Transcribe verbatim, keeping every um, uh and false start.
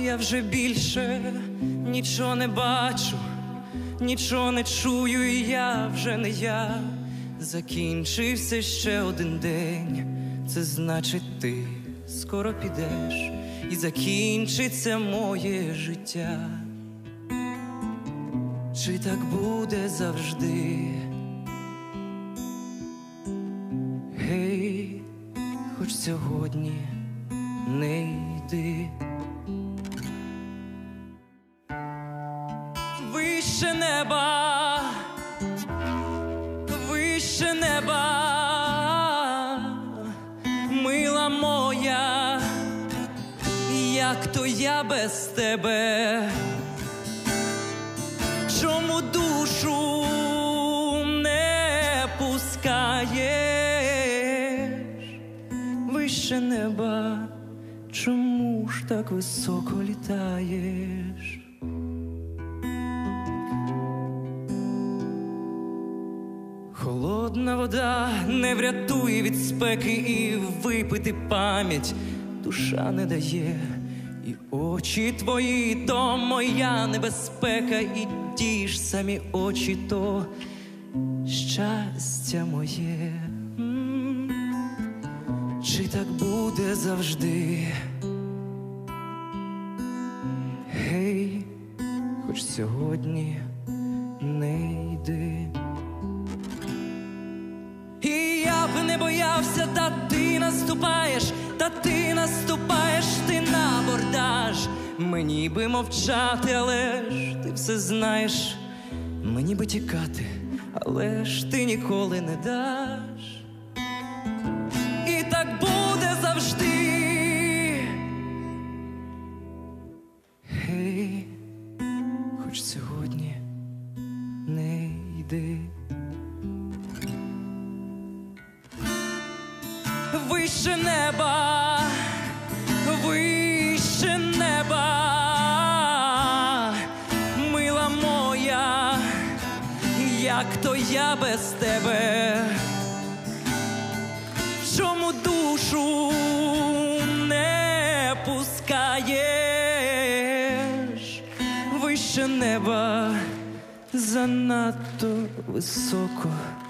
Я вже більше нічого не бачу, нічого не чую, і я вже не я. Закінчився ще один день, це значить ти скоро підеш, і закінчиться моє життя. Чи так буде завжди? Гей, хоч сьогодні не йди. Вище неба, вище неба, мила моя, як то я без тебе? Чому душу не пускаєш? Вище неба, чому ж так високо літаєш? Холодна вода не врятує від спеки, і випити пам'ять душа не дає. І очі твої – то моя небезпека, і ті ж самі очі – то щастя моє. М-м-м. Чи так буде завжди? Гей, хоч сьогодні не йди. І я б не боявся, та ти наступаєш, та ти наступаєш, ти на абордаж. Мені би мовчати, але ж ти все знаєш. Мені би тікати, але ж ти ніколи не даш. І так буде завжди. Гей, хоч сьогодні не йди. Вище неба, вище неба, мила моя, як то я без тебе? Чому душу не пускаєш? Вище неба, занадто високо